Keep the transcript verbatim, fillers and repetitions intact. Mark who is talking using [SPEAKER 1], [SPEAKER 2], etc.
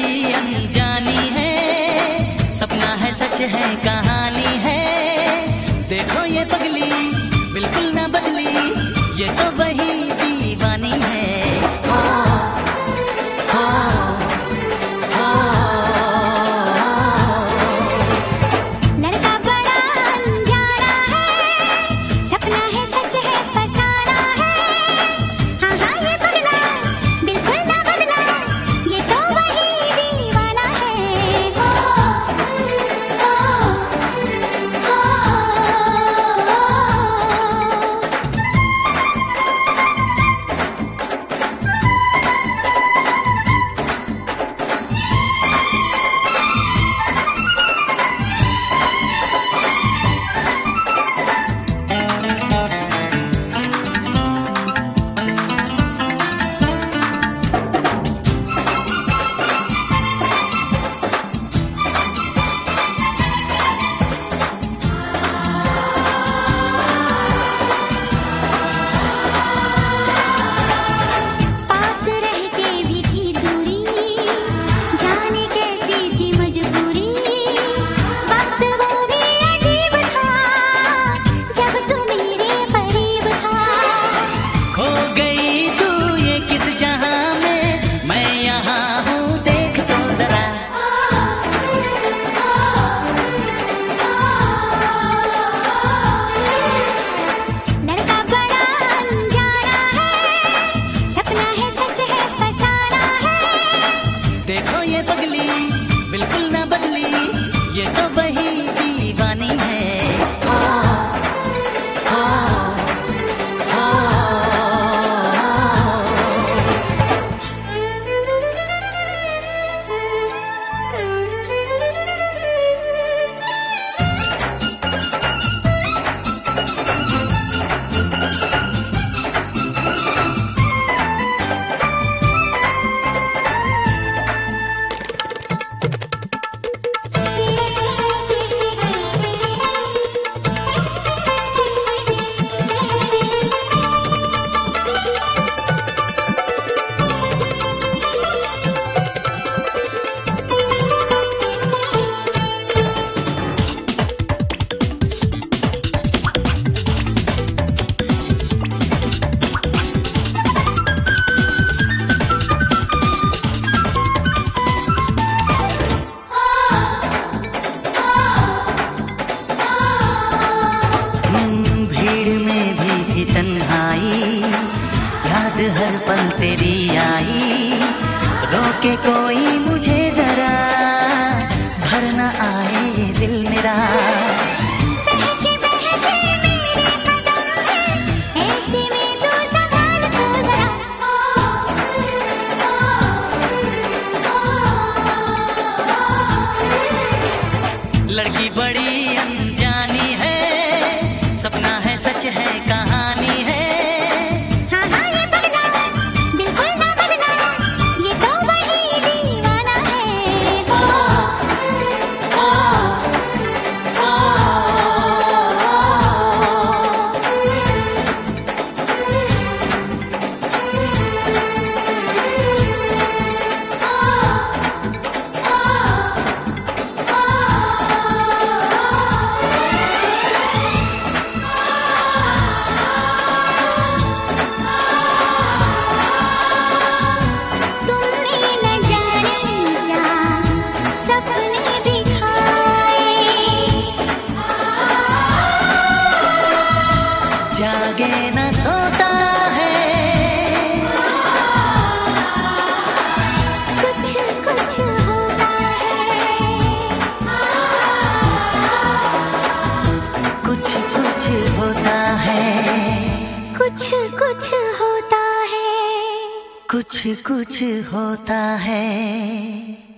[SPEAKER 1] बड़ी अनजानी है, सपना है सच है कहानी है। देखो ये पगली बिल्कुल ना बदली, ये तो वही दीवानी है। देखो ये पगली बिल्कुल ना बदली, ये तो वही दीवानी है। तन्हाई याद हर पल तेरी आई, रोके कोई मुझे जरा, भर न आए ये दिल मेरा।
[SPEAKER 2] बहके बहके मेरे कदम है, ऐसे में तू संभाल तो जरा।
[SPEAKER 1] लड़की बड़ी अनजानी है, सपना है सच है कहानी है।
[SPEAKER 2] हाँ हाँ ये पगला बिल्कुल ना बदला, ये तो वही दीवाना है। हो हो हो
[SPEAKER 1] जागे न सोता है,
[SPEAKER 2] कुछ कुछ होता है,
[SPEAKER 1] कुछ कुछ होता है,
[SPEAKER 2] कुछ कुछ होता है,
[SPEAKER 1] कुछ कुछ होता है।